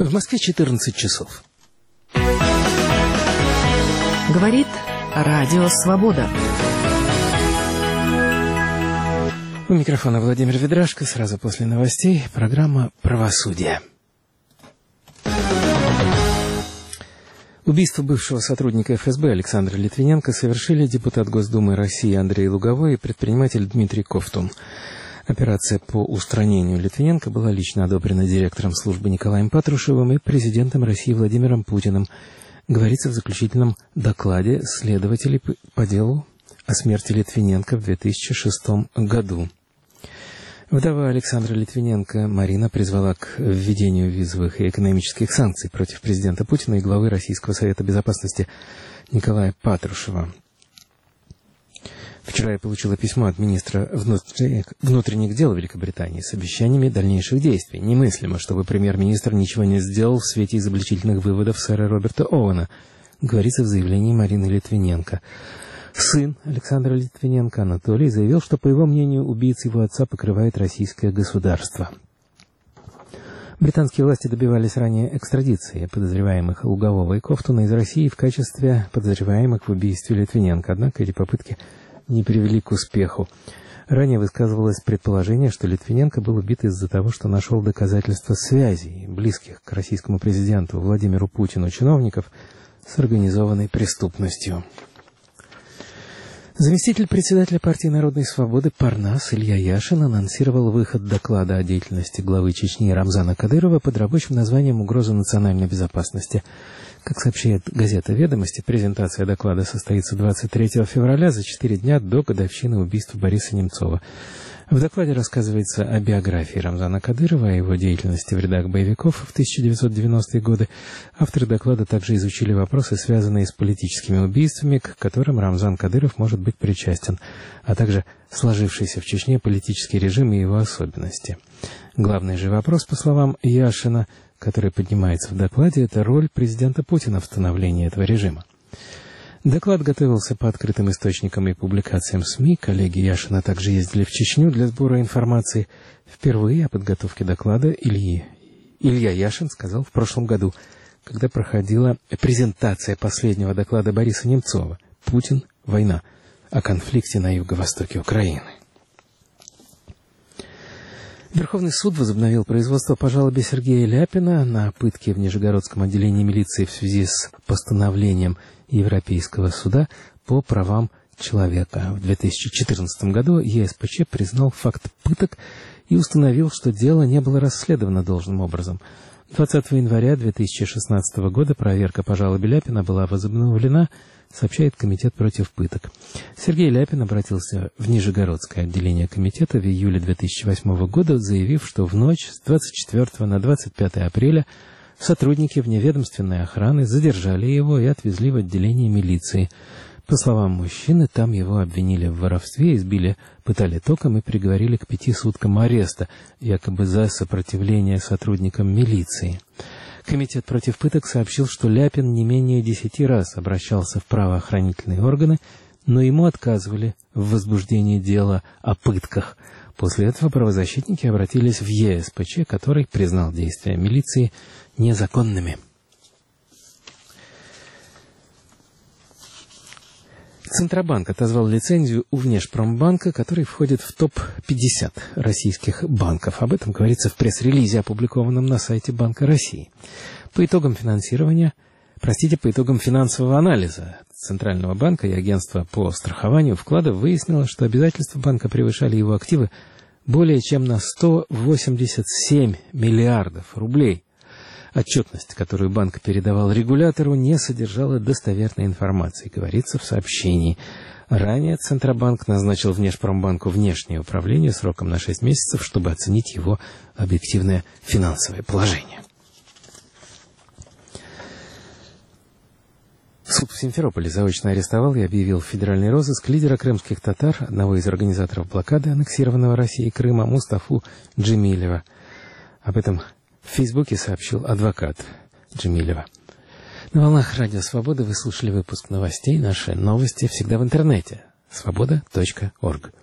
В Москве 14 часов. Говорит Радио Свобода. У микрофона Владимир Ведрашко. Сразу после новостей программа «Правосудие». Убийство бывшего сотрудника ФСБ Александра Литвиненко совершили депутат Госдумы России Андрей Луговой и предприниматель Дмитрий Ковтун. Операция по устранению Литвиненко была лично одобрена директором службы Николаем Патрушевым и президентом России Владимиром Путиным. Говорится в заключительном докладе следователей по делу о смерти Литвиненко в 2006 году. Вдова Александра Литвиненко Марина призвала к введению визовых и экономических санкций против президента Путина и главы Российского совета безопасности Николая Патрушева. Вчера я получила письмо от министра внутренних дел Великобритании с обещаниями дальнейших действий. Немыслимо, чтобы премьер-министр ничего не сделал в свете изобличительных выводов сэра Роберта Оуэна, говорится в заявлении Марины Литвиненко. Сын Александра Литвиненко, Анатолий, заявил, что, по его мнению, убийца его отца покрывает российское государство. Британские власти добивались ранее экстрадиции подозреваемых Лугового и Ковтуна из России в качестве подозреваемых в убийстве Литвиненко, однако эти попытки не привели к успеху. Ранее высказывалось предположение, что Литвиненко был убит из-за того, что нашел доказательства связей близких к российскому президенту Владимиру Путину чиновников с организованной преступностью. Заместитель председателя партии «Народной свободы» Парнас Илья Яшин анонсировал выход доклада о деятельности главы Чечни Рамзана Кадырова под рабочим названием «Угроза национальной безопасности». Как сообщает газета «Ведомости», презентация доклада состоится 23 февраля, за 4 дня до годовщины убийства Бориса Немцова. В докладе рассказывается о биографии Рамзана Кадырова, о его деятельности в рядах боевиков в 1990-е годы. Авторы доклада также изучили вопросы, связанные с политическими убийствами, к которым Рамзан Кадыров может быть причастен, а также сложившийся в Чечне политический режим и его особенности. Главный же вопрос, по словам Яшина, который поднимается в докладе, это роль президента Путина в становлении этого режима. Доклад готовился по открытым источникам и публикациям СМИ. Коллеги Яшина также ездили в Чечню для сбора информации. Впервые о подготовке доклада Илья Яшин сказал в прошлом году, когда проходила презентация последнего доклада Бориса Немцова «Путин. Война» о конфликте на юго-востоке Украины. Верховный суд возобновил производство по жалобе Сергея Ляпина на пытки в Нижегородском отделении милиции в связи с постановлением Европейского суда по правам человека. В 2014 году ЕСПЧ признал факт пыток и установил, что дело не было расследовано должным образом. 20 января 2016 года проверка по жалобе Ляпина была возобновлена, сообщает Комитет против пыток. Сергей Ляпин обратился в Нижегородское отделение комитета в июле 2008 года, заявив, что в ночь с 24 на 25 апреля сотрудники вневедомственной охраны задержали его и отвезли в отделение милиции. По словам мужчины, там его обвинили в воровстве, избили, пытали током и приговорили к 5 суткам ареста, якобы за сопротивление сотрудникам милиции. Комитет против пыток сообщил, что Ляпин не менее 10 раз обращался в правоохранительные органы, но ему отказывали в возбуждении дела о пытках. После этого правозащитники обратились в ЕСПЧ, который признал действия милиции незаконными. Центробанк отозвал лицензию у Внешпромбанка, который входит в топ-50 российских банков. Об этом говорится в пресс-релизе, опубликованном на сайте Банка России. По итогам финансового анализа Центрального банка и агентства по страхованию вкладов выяснилось, что обязательства банка превышали его активы более чем на 187 миллиардов рублей. Отчетность, которую банк передавал регулятору, не содержала достоверной информации, говорится в сообщении. Ранее Центробанк назначил Внешпромбанку внешнее управление сроком на 6 месяцев, чтобы оценить его объективное финансовое положение. Суд в Симферополе заочно арестовал и объявил в федеральный розыск лидера крымских татар, одного из организаторов блокады аннексированного Россией Крыма, Мустафу Джемилева. Об этом в Фейсбуке сообщил адвокат Джемилева. На волнах Радио Свобода вы слушали выпуск новостей. Наши новости всегда в интернете. Свобода.орг.